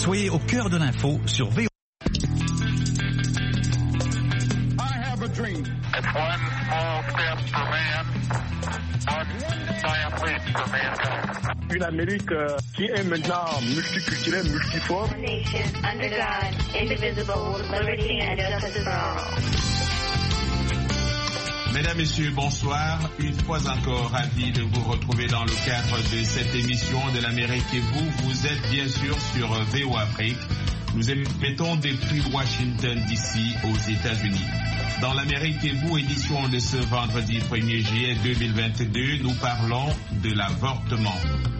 Soyez au cœur de l'info sur VOA. I have a dream. It's one small step for man, one giant leap for mankind. Une Amérique qui est maintenant multiculturelle, multiforme. Nation under God, indivisible, with liberty and justice for all. Mesdames, Messieurs, bonsoir. Une fois encore, ravi de vous retrouver dans le cadre de cette émission de l'Amérique et vous êtes bien sûr sur VOA Afrique. Nous émettons depuis Washington DC aux États-Unis. Dans l'Amérique et vous, édition de ce vendredi 1er juillet 2022, nous parlons de l'avortement.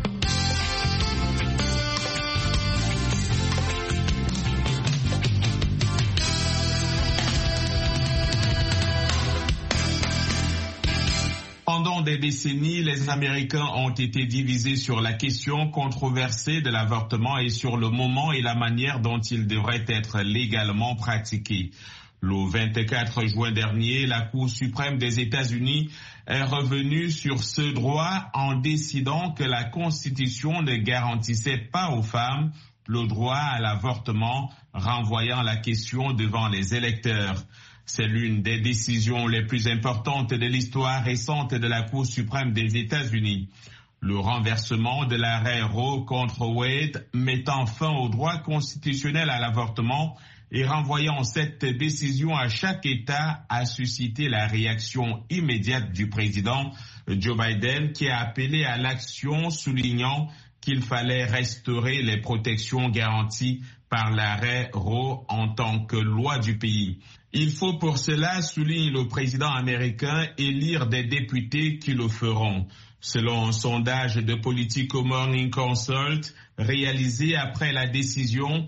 Pendant des décennies, les Américains ont été divisés sur la question controversée de l'avortement et sur le moment et la manière dont il devrait être légalement pratiqué. Le 24 juin dernier, la Cour suprême des États-Unis est revenue sur ce droit en décidant que la Constitution ne garantissait pas aux femmes le droit à l'avortement, renvoyant la question devant les électeurs. C'est l'une des décisions les plus importantes de l'histoire récente de la Cour suprême des États-Unis. Le renversement de l'arrêt Roe contre Wade mettant fin au droit constitutionnel à l'avortement et renvoyant cette décision à chaque État a suscité la réaction immédiate du président Joe Biden qui a appelé à l'action soulignant qu'il fallait restaurer les protections garanties par l'arrêt Roe en tant que loi du pays. Il faut pour cela, souligne le président américain, élire des députés qui le feront. Selon un sondage de Politico Morning Consult réalisé après la décision,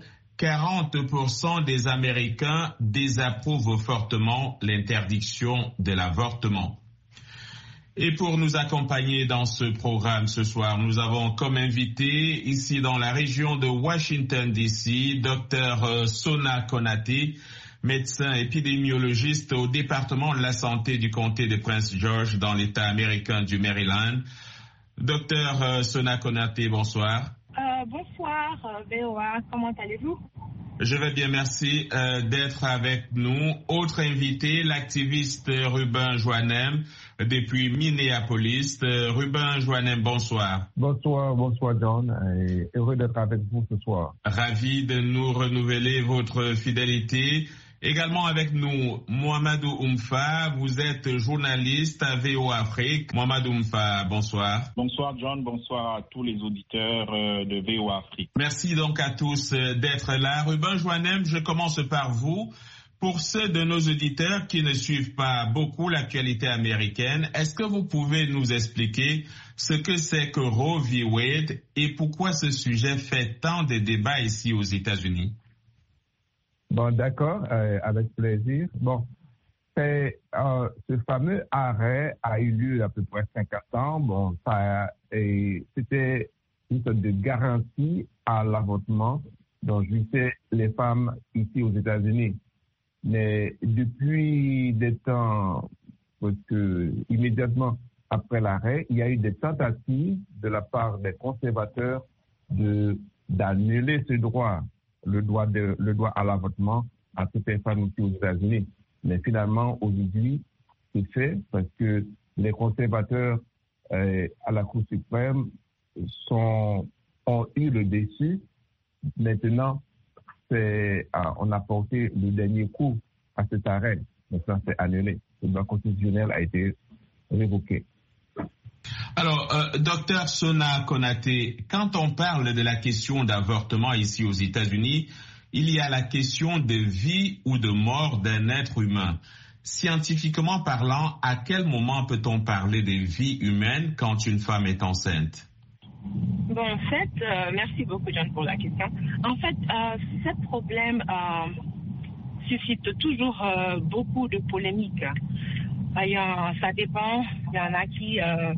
40% des Américains désapprouvent fortement l'interdiction de l'avortement. Et pour nous accompagner dans ce programme ce soir, nous avons comme invité ici dans la région de Washington DC, Dr Sona Konate, médecin épidémiologiste au département de la santé du comté de Prince George dans l'État américain du Maryland. Dr Sona Konate, bonsoir. Bonsoir, VOA, comment allez-vous? Je vais bien, merci d'être avec nous. Autre invité, l'activiste Ruben Joannem, depuis Minneapolis. Ruben Joannem, bonsoir. Bonsoir John, et heureux d'être avec vous ce soir. Ravi de nous renouveler votre fidélité. Également avec nous, Mohamedou Oumfa, vous êtes journaliste à VOA Afrique. Mohamedou Oumfa, bonsoir. Bonsoir John, bonsoir à tous les auditeurs de VOA Afrique. Merci donc à tous d'être là. Ruben Joannem, je commence par vous. Pour ceux de nos auditeurs qui ne suivent pas beaucoup l'actualité américaine, est-ce que vous pouvez nous expliquer ce que c'est que Roe v. Wade et pourquoi ce sujet fait tant de débats ici aux États-Unis? Bon, d'accord, avec plaisir. Bon, ce fameux arrêt a eu lieu à peu près 50 ans. Bon, c'était une sorte de garantie à l'avortement dont jouissaient les femmes ici aux États-Unis. Mais depuis des temps, parce que immédiatement après l'arrêt, il y a eu des tentatives de la part des conservateurs d'annuler ce droit. Le droit à l'avortement à toutes les femmes ici aux États-Unis. Mais finalement, aujourd'hui, c'est fait parce que les conservateurs à la Cour suprême ont eu le dessus. Maintenant, on a porté le dernier coup à cet arrêt. Maintenant, c'est annulé. Le droit constitutionnel a été révoqué. Alors, docteur Sona Konate, quand on parle de la question d'avortement ici aux États-Unis, il y a la question de vie ou de mort d'un être humain. Scientifiquement parlant, à quel moment peut-on parler de vie humaine quand une femme est enceinte? Bon, en fait, merci beaucoup John pour la question. En fait, ce problème suscite toujours beaucoup de polémiques. Ça dépend, il y en a qui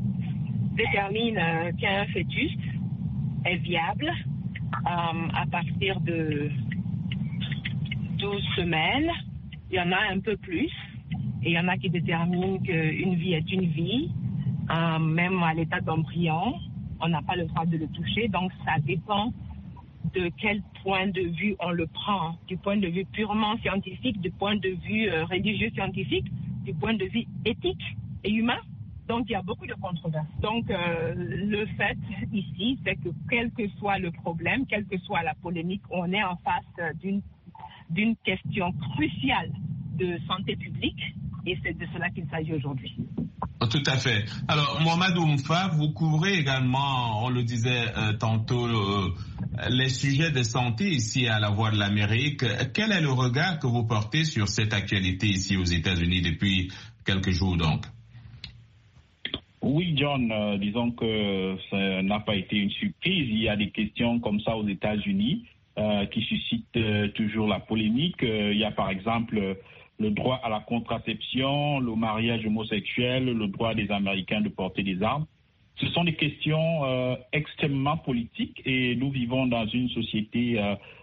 déterminent qu'un fœtus est viable à partir de 12 semaines. Il y en a un peu plus. Et il y en a qui déterminent qu'une vie est une vie, même à l'état d'embryon. On n'a pas le droit de le toucher. Donc, ça dépend de quel point de vue on le prend, du point de vue purement scientifique, du point de vue religieux scientifique, du point de vue éthique et humain. Donc, il y a beaucoup de controverses. Donc, le fait ici, c'est que quel que soit le problème, quelle que soit la polémique, on est en face d'une question cruciale de santé publique et c'est de cela qu'il s'agit aujourd'hui. Tout à fait. Alors, Mohamed Oumfa, vous couvrez également, on le disait tantôt, les sujets de santé ici à la Voix de l'Amérique. Quel est le regard que vous portez sur cette actualité ici aux États-Unis depuis quelques jours donc? Oui, John, disons que ça n'a pas été une surprise. Il y a des questions comme ça aux États-Unis qui suscitent toujours la polémique. Il y a par exemple le droit à la contraception, le mariage homosexuel, le droit des Américains de porter des armes. Ce sont des questions extrêmement politiques et nous vivons dans une société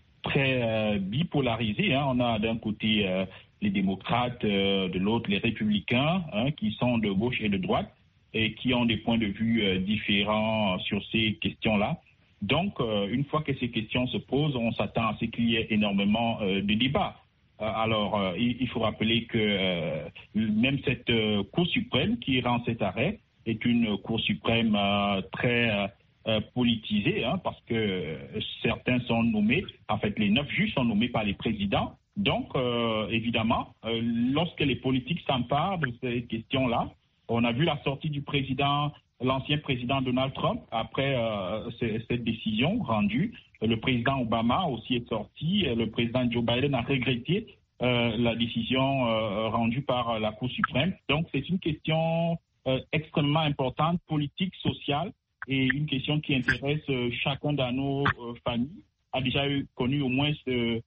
très bipolarisée. On a d'un côté les démocrates, de l'autre les républicains qui sont de gauche et de droite et qui ont des points de vue différents sur ces questions-là. Donc, une fois que ces questions se posent, on s'attend à ce qu'il y ait énormément de débats. Alors, il faut rappeler que même cette Cour suprême qui rend cet arrêt est une Cour suprême très politisée, parce que certains sont nommés, en fait les 9 juges sont nommés par les présidents. Donc, évidemment, lorsque les politiques s'emparent de ces questions-là, on a vu la sortie du président, l'ancien président Donald Trump, après cette décision rendue. Le président Obama aussi est sorti. Le président Joe Biden a regretté la décision rendue par la Cour suprême. Donc, c'est une question extrêmement importante, politique, sociale, et une question qui intéresse chacun dans nos familles. A déjà connu au moins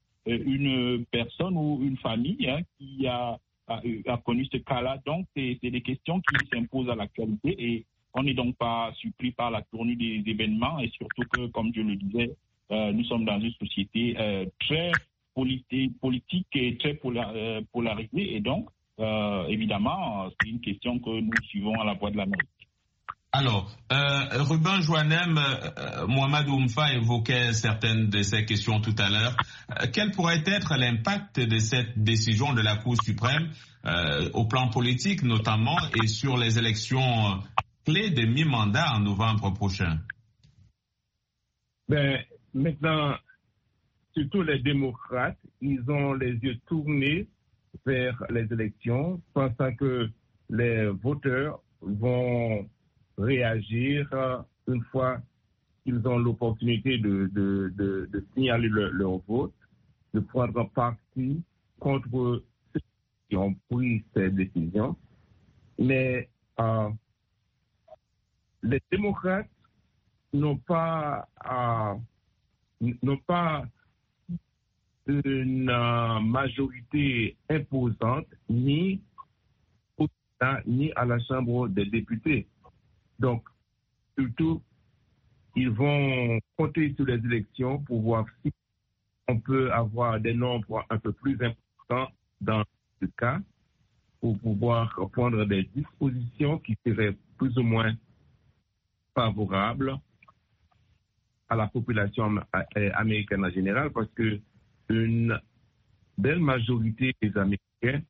une personne ou une famille qui a connu ce cas-là. Donc, c'est des questions qui s'imposent à l'actualité et on n'est donc pas surpris par la tournure des événements et surtout que, comme je le disais, nous sommes dans une société très politique et très polarisée et donc, évidemment, c'est une question que nous suivons à la Voix de l'Amérique. Alors, Ruben Joannem, Mohamed Oumfa évoquait certaines de ces questions tout à l'heure. Quel pourrait être l'impact de cette décision de la Cour suprême au plan politique notamment et sur les élections clés de mi-mandat en novembre prochain? Maintenant, surtout les démocrates, ils ont les yeux tournés vers les élections, pensant que les voteurs vont réagir une fois qu'ils ont l'opportunité de signaler leur vote, de prendre parti contre ceux qui ont pris ces décisions. Mais les démocrates n'ont pas une majorité imposante ni au Sénat ni à la Chambre des députés. Donc, surtout, ils vont compter sur les élections pour voir si on peut avoir des nombres un peu plus importants dans ce cas pour pouvoir prendre des dispositions qui seraient plus ou moins favorables à la population américaine en général, parce que une belle majorité des Américains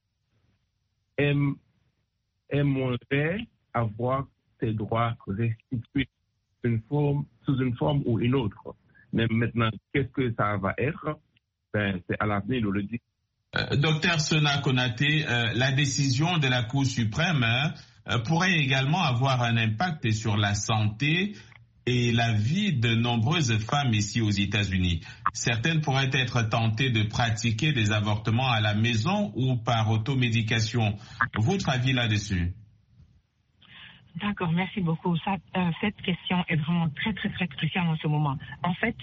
aimeraient avoir ces droits restitués sous une forme ou une autre. Mais maintenant, qu'est-ce que ça va être? C'est à l'avenir de le dire. Docteur Sona Konaté, la décision de la Cour suprême pourrait également avoir un impact sur la santé et la vie de nombreuses femmes ici aux États-Unis. Certaines pourraient être tentées de pratiquer des avortements à la maison ou par automédication. Votre avis là-dessus? D'accord, merci beaucoup. Cette question est vraiment très, très, très cruciale en ce moment. En fait,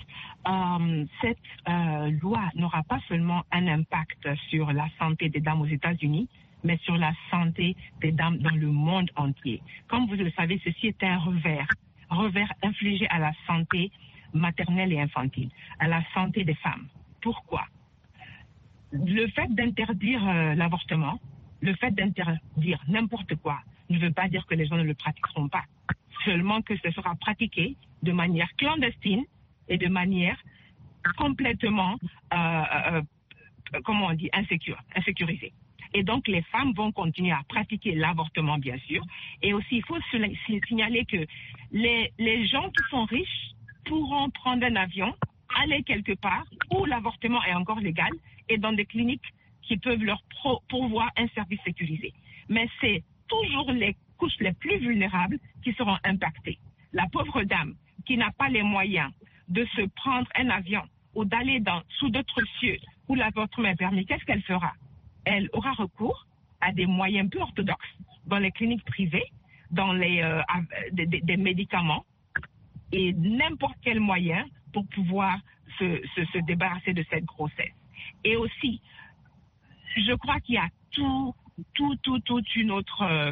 cette loi n'aura pas seulement un impact sur la santé des dames aux États-Unis, mais sur la santé des dames dans le monde entier. Comme vous le savez, ceci est un revers infligé à la santé maternelle et infantile, à la santé des femmes. Pourquoi? Le fait d'interdire l'avortement, le fait d'interdire n'importe quoi, ne veut pas dire que les gens ne le pratiqueront pas. Seulement que ce sera pratiqué de manière clandestine et de manière complètement, comment on dit, insécurisées. Et donc, les femmes vont continuer à pratiquer l'avortement, bien sûr. Et aussi, il faut signaler que les gens qui sont riches pourront prendre un avion, aller quelque part où l'avortement est encore légal et dans des cliniques qui peuvent leur pourvoir un service sécurisé. Mais c'est toujours les couches les plus vulnérables qui seront impactées. La pauvre dame qui n'a pas les moyens de se prendre un avion ou d'aller sous d'autres cieux où l'avortement est permis, qu'est-ce qu'elle fera? Elle aura recours à des moyens peu orthodoxes dans les cliniques privées, dans des médicaments et n'importe quel moyen pour pouvoir se débarrasser de cette grossesse. Et aussi, je crois qu'il y a toute une autre...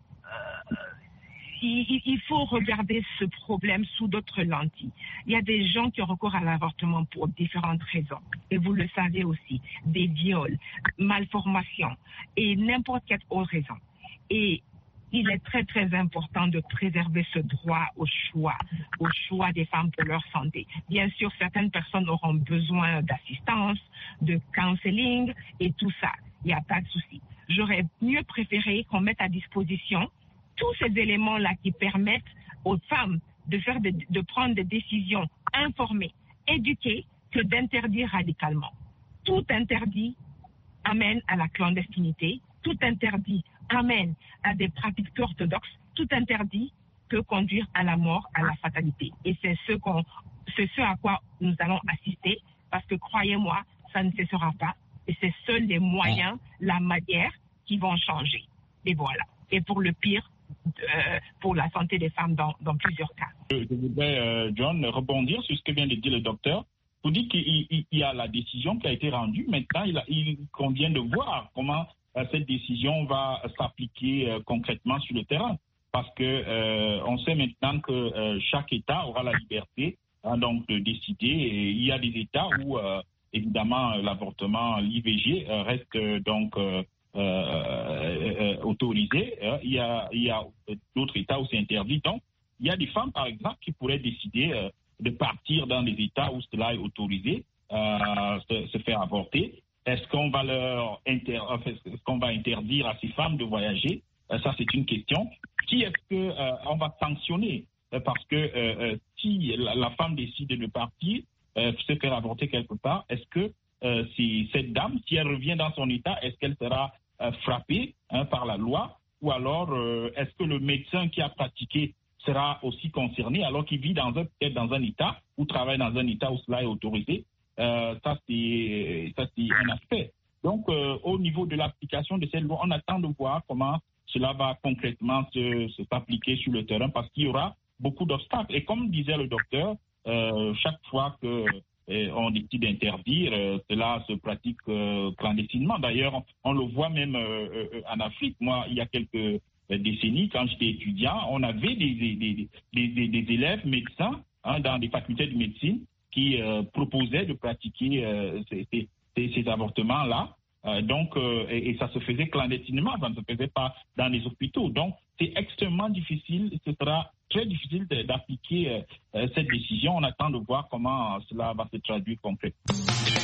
il faut regarder ce problème sous d'autres lentilles. Il y a des gens qui ont recours à l'avortement pour différentes raisons. Et vous le savez aussi, des viols, malformations et n'importe quelle autre raison. Et il est très, très important de préserver ce droit au choix des femmes pour leur santé. Bien sûr, certaines personnes auront besoin d'assistance, de counseling et tout ça. Il n'y a pas de souci. J'aurais mieux préféré qu'on mette à disposition tous ces éléments-là qui permettent aux femmes de prendre des décisions informées, éduquées, que d'interdire radicalement. Tout interdit amène à la clandestinité, tout interdit amène à des pratiques peu orthodoxes, tout interdit peut conduire à la mort, à la fatalité. Et c'est ce à quoi nous allons assister, parce que croyez-moi, ça ne cessera pas. Et c'est seuls les moyens, la manière qui vont changer. Et voilà. Et pour le pire, pour la santé des femmes dans plusieurs cas. Je voudrais, John, rebondir sur ce que vient de dire le docteur. Vous dites qu'il y a la décision qui a été rendue. Maintenant, il convient de voir comment cette décision va s'appliquer concrètement sur le terrain. Parce que on sait maintenant que chaque État aura la liberté donc de décider. Et il y a des États où, évidemment, l'avortement, l'IVG reste donc autorisé. Il y a d'autres États où c'est interdit. Donc, il y a des femmes, par exemple, qui pourraient décider de partir dans des États où cela est autorisé, se faire avorter. Est-ce qu'on va interdire à ces femmes de voyager? Ça, c'est une question. Qui est-ce qu'on va sanctionner? Parce que si la femme décide de partir, se faire avorter quelque part, est-ce que si cette dame, si elle revient dans son État, est-ce qu'elle sera frappée par la loi? Ou alors, est-ce que le médecin qui a pratiqué sera aussi concerné alors qu'il vit peut-être dans un État ou travaille dans un État où cela est autorisé? Ça, c'est un aspect. Donc, au niveau de l'application de cette loi, on attend de voir comment cela va concrètement s'appliquer sur le terrain parce qu'il y aura beaucoup d'obstacles. Et comme disait le docteur, chaque fois qu'on décide d'interdire, cela se pratique clandestinement. D'ailleurs, on le voit même en Afrique. Moi, il y a quelques décennies, quand j'étais étudiant, on avait des élèves médecins dans des facultés de médecine qui proposaient de pratiquer ces avortements-là. Et ça se faisait clandestinement, ça ne se faisait pas dans les hôpitaux. Donc, c'est extrêmement difficile, ce sera très difficile d'appliquer cette décision. On attend de voir comment cela va se traduire concrètement.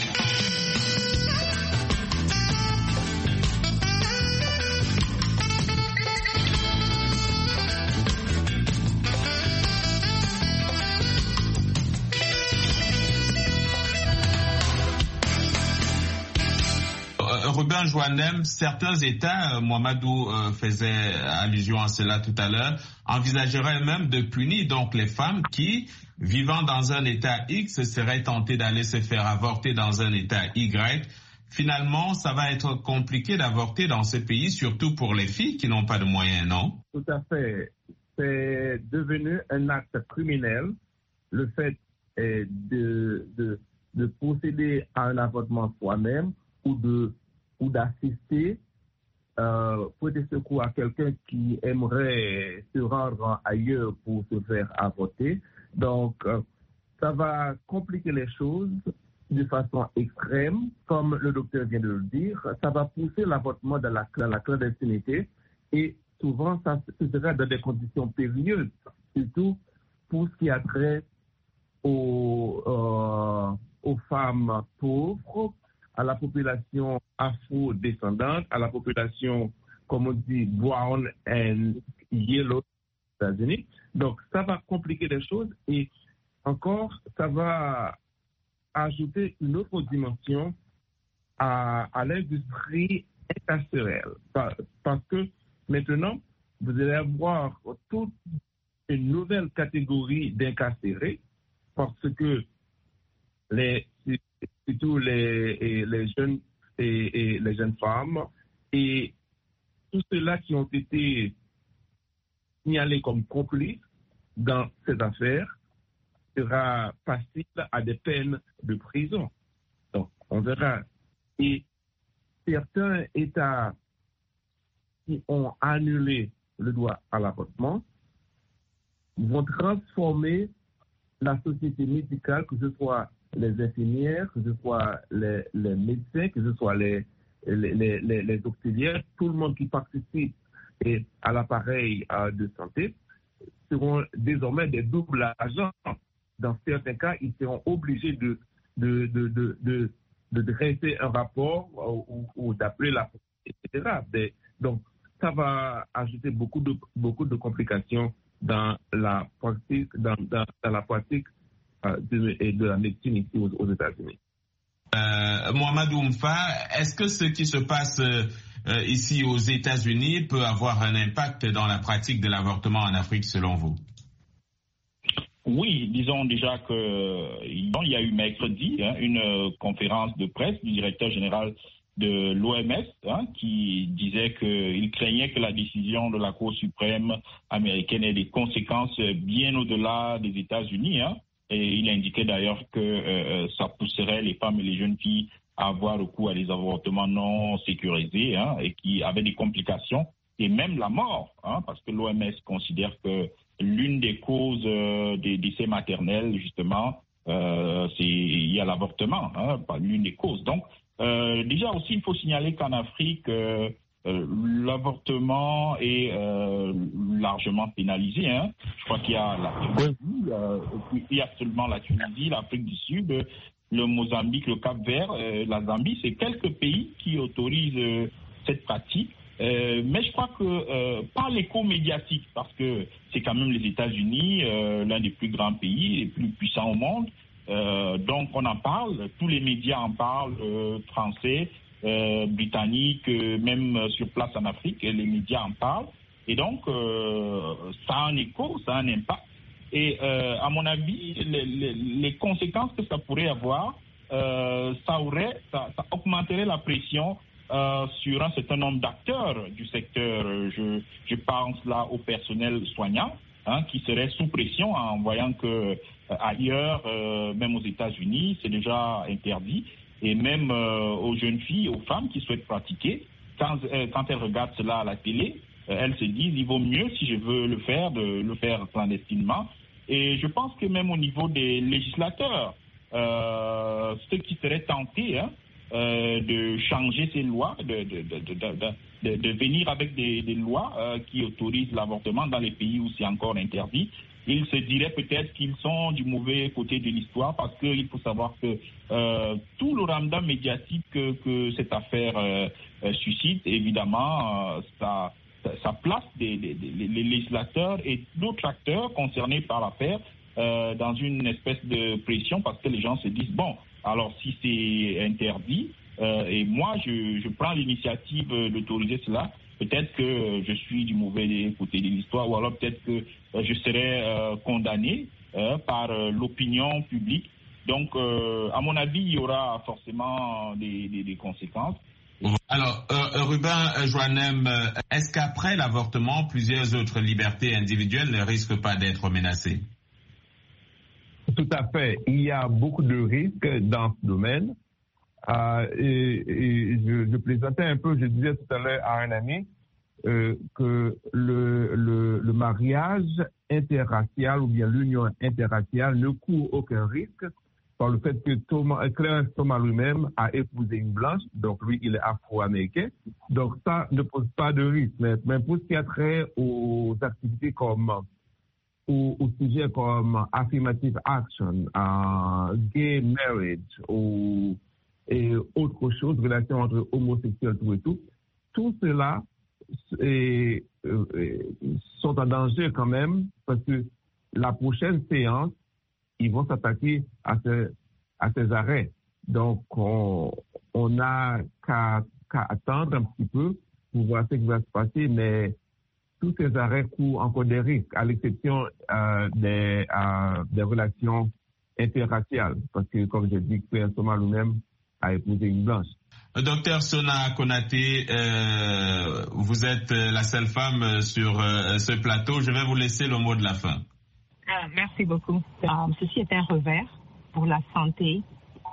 Ruben Joannem, certains États, Mohamedou faisait allusion à cela tout à l'heure, envisageraient même de punir donc les femmes qui, vivant dans un État X, seraient tentées d'aller se faire avorter dans un État Y. Finalement, ça va être compliqué d'avorter dans ce pays, surtout pour les filles qui n'ont pas de moyens, non? Tout à fait. C'est devenu un acte criminel, le fait de procéder à un avortement soi-même ou d'assister, prêter secours à quelqu'un qui aimerait se rendre ailleurs pour se faire avorter. Donc, ça va compliquer les choses de façon extrême, comme le docteur vient de le dire. Ça va pousser l'avortement dans la clandestinité et souvent, ça se sera dans des conditions périlleuses, surtout pour ce qui a trait aux femmes pauvres, à la population afro-descendante, à la population, comme on dit, brown and yellow aux États-Unis. Donc, ça va compliquer les choses et encore, ça va ajouter une autre dimension à l'industrie incarcérale. Parce que maintenant, vous allez avoir toute une nouvelle catégorie d'incarcérés parce que surtout les jeunes et les jeunes femmes et tous ceux-là qui ont été signalés comme complices dans cette affaire sera passible à des peines de prison. Donc, on verra. Et certains États qui ont annulé le droit à l'avortement vont transformer la société médicale, que ce soit les infirmières, que ce soit les médecins, que ce soit les auxiliaires, tout le monde qui participe à l'appareil de santé seront désormais des doubles agents. Dans certains cas, ils seront obligés de dresser un rapport ou d'appeler la police, etc. Donc, ça va ajouter beaucoup de complications dans la pratique, de la médecine ici aux États-Unis. Mohamed Oumfa, est-ce que ce qui se passe ici aux États-Unis peut avoir un impact dans la pratique de l'avortement en Afrique selon vous? Oui, disons déjà qu'il y a eu mercredi une conférence de presse du directeur général de l'OMS qui disait qu'il craignait que la décision de la Cour suprême américaine ait des conséquences bien au-delà des États-Unis. Et il indiquait d'ailleurs que ça pousserait les femmes et les jeunes filles à avoir recours à des avortements non sécurisés et qui avaient des complications et même la mort, parce que l'OMS considère que l'une des causes des décès maternels, justement, il y a l'avortement, pas l'une des causes. Donc, déjà aussi, il faut signaler qu'en Afrique, l'avortement est largement pénalisé. Je crois qu'il y a il y a seulement la Tunisie, l'Afrique du Sud, le Mozambique, le Cap-Vert, la Zambie. C'est quelques pays qui autorisent cette pratique. Mais je crois que par l'écho médiatique, parce que c'est quand même les États-Unis, l'un des plus grands pays, les plus puissants au monde. Donc on en parle, tous les médias en parlent, français, britanniques, même sur place en Afrique, les médias en parlent. Et donc ça a un écho, ça a un impact. Et à mon avis, les conséquences que ça pourrait avoir, ça augmenterait la pression sur un certain nombre d'acteurs du secteur. Je pense là au personnel soignant qui serait sous pression en voyant que ailleurs, même aux États-Unis, c'est déjà interdit. Et même aux jeunes filles, aux femmes qui souhaitent pratiquer, quand elles regardent cela à la télé, elles se disent il vaut mieux, si je veux le faire, de le faire clandestinement. Et je pense que même au niveau des législateurs, ceux qui seraient tentés de changer ces lois, de venir avec des lois qui autorisent l'avortement dans les pays où c'est encore interdit, ils se diraient peut-être qu'ils sont du mauvais côté de l'histoire parce qu'il faut savoir que tout le ramdam médiatique que cette affaire suscite, évidemment, ça place les législateurs et d'autres acteurs concernés par l'affaire dans une espèce de pression parce que les gens se disent, bon, alors si c'est interdit et moi je prends l'initiative d'autoriser cela, peut-être que je suis du mauvais côté de l'histoire ou alors peut-être que je serai condamné par l'opinion publique. Donc, à mon avis, il y aura forcément des conséquences. Alors, Ruben Joannem, est-ce qu'après l'avortement, plusieurs autres libertés individuelles ne risquent pas d'être menacées? Tout à fait. Il y a beaucoup de risques dans ce domaine. Et je plaisantais un peu, je disais tout à l'heure à un ami que le mariage interracial ou bien l'union interraciale ne court aucun risque par le fait que Clarence Thomas lui-même a épousé une blanche, donc lui il est afro-américain, donc ça ne pose pas de risque. Mais pour ce qui a trait aux activités comme au sujet comme affirmative action, gay marriage ou et autre chose, relations entre homosexuels, tout cela sont en danger quand même parce que la prochaine séance, ils vont s'attaquer à ces arrêts. Donc, on n'a qu'à attendre un petit peu pour voir ce qui va se passer, mais tous ces arrêts courent encore des risques, à l'exception des relations interraciales, parce que, comme je dis, Claire Soma lui-même a épousé une blanche. Docteur Sona Konaté, vous êtes la seule femme sur ce plateau. Je vais vous laisser le mot de la fin. Merci beaucoup. Ceci est un revers pour la santé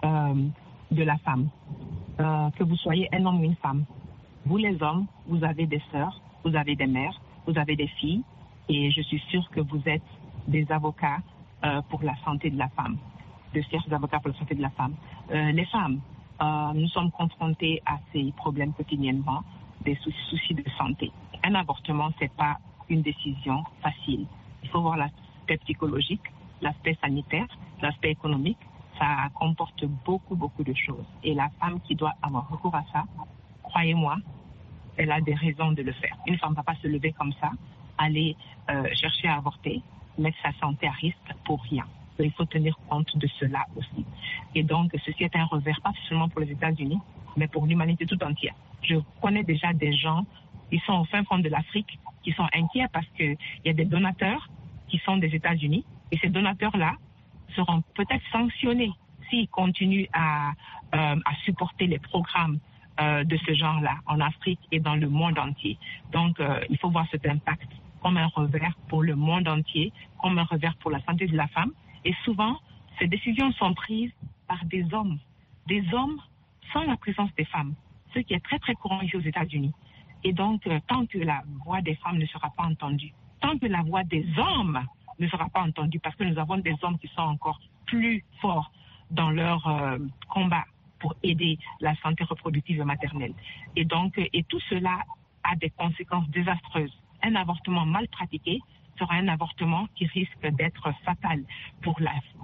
de la femme. Que vous soyez un homme ou une femme. Vous les hommes, vous avez des sœurs, vous avez des mères, vous avez des filles, et je suis sûre que vous êtes des avocats pour la santé de la femme, de fiers avocats pour la santé de la femme. Les femmes, nous sommes confrontés à ces problèmes quotidiennement, des soucis de santé. Un avortement, c'est pas une décision facile. Il faut voir l'aspect psychologique, l'aspect sanitaire, l'aspect économique. Ça comporte beaucoup de choses. Et la femme qui doit avoir recours à ça, croyez-moi, elle a des raisons de le faire. Une femme ne va pas se lever comme ça, aller chercher à avorter, mettre sa santé à risque pour rien. Il faut tenir compte de cela aussi. Et donc, ceci est un revers, pas seulement pour les États-Unis, mais pour l'humanité tout entière. Je connais déjà des gens qui sont au fin fond de l'Afrique, qui sont inquiets parce qu'il y a des donateurs qui sont des États-Unis, et ces donateurs-là seront peut-être sanctionnés s'ils continuent à supporter les programmes de ce genre-là en Afrique et dans le monde entier. Donc, il faut voir cet impact comme un revers pour le monde entier, comme un revers pour la santé de la femme. Et souvent, ces décisions sont prises par des hommes sans la présence des femmes, ce qui est très courant ici aux États-Unis. Et donc, tant que la voix des femmes ne sera pas entendue, tant que la voix des hommes ne sera pas entendue, parce que nous avons des hommes qui sont encore plus forts dans leur combat pour aider la santé reproductive et maternelle. Et donc, et tout cela a des conséquences désastreuses. Un avortement mal pratiqué sera un avortement qui risque d'être fatal pour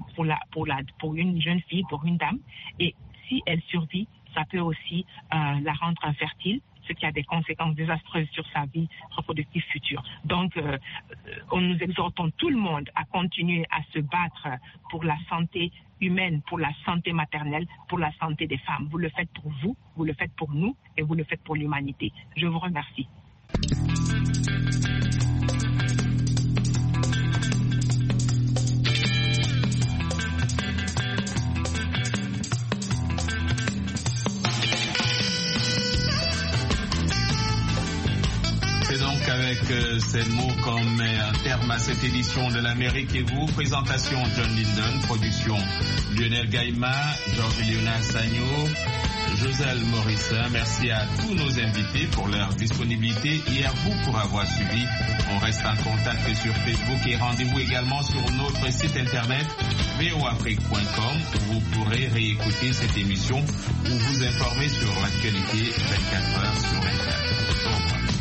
une jeune fille, pour une dame. Et si elle survit, ça peut aussi la rendre infertile, ce qui a des conséquences désastreuses sur sa vie reproductive future. Donc, nous exhortons tout le monde à continuer à se battre pour la santé humaine, pour la santé maternelle, pour la santé des femmes. Vous le faites pour vous, vous le faites pour nous et vous le faites pour l'humanité. Je vous remercie. Avec ces mots comme un terme à cette édition de l'Amérique et vous. Présentation John Linden, production Lionel Gaïma, Georges-Léonard Sagno, Joselle Morissin. Merci à tous nos invités pour leur disponibilité et à vous pour avoir suivi. On reste en contact sur Facebook et rendez-vous également sur notre site internet voafrique.com où vous pourrez réécouter cette émission ou vous informer sur l'actualité 24 heures sur 24. Au revoir.